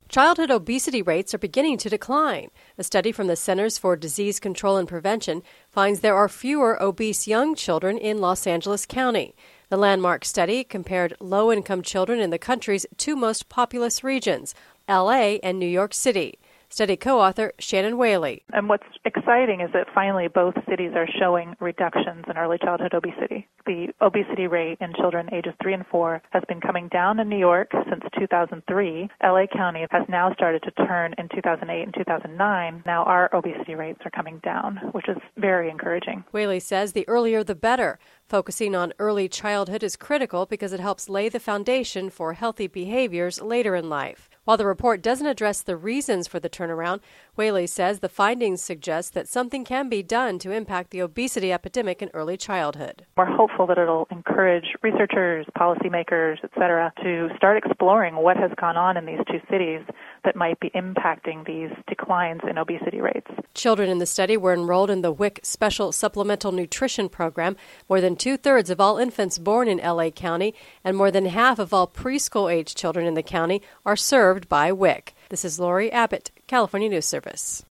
Childhood obesity rates are beginning to decline. A study from the Centers for Disease Control and Prevention finds there are fewer obese young children in Los Angeles County. The landmark study compared low-income children in the country's two most populous regions, L.A. and New York City. Study co-author Shannon Whaley. And what's exciting is that finally both cities are showing reductions in early childhood obesity. The obesity rate in children ages 3 and 4 has been coming down in New York since 2003. LA County has now started to turn in 2008 and 2009. Now our obesity rates are coming down, which is very encouraging. Whaley says the earlier the better. Focusing on early childhood is critical because it helps lay the foundation for healthy behaviors later in life. While the report doesn't address the reasons for the turnaround, Whaley says the findings suggest that something can be done to impact the obesity epidemic in early childhood. We're hopeful that it'll encourage researchers, policymakers, etc., to start exploring what has gone on in these two cities that might be impacting these declines in obesity rates. Children in the study were enrolled in the WIC Special Supplemental Nutrition Program. More than 2/3 of all infants born in L.A. County and more than half of all preschool-age children in the county are served by WIC. This is Lori Abbott, California News Service.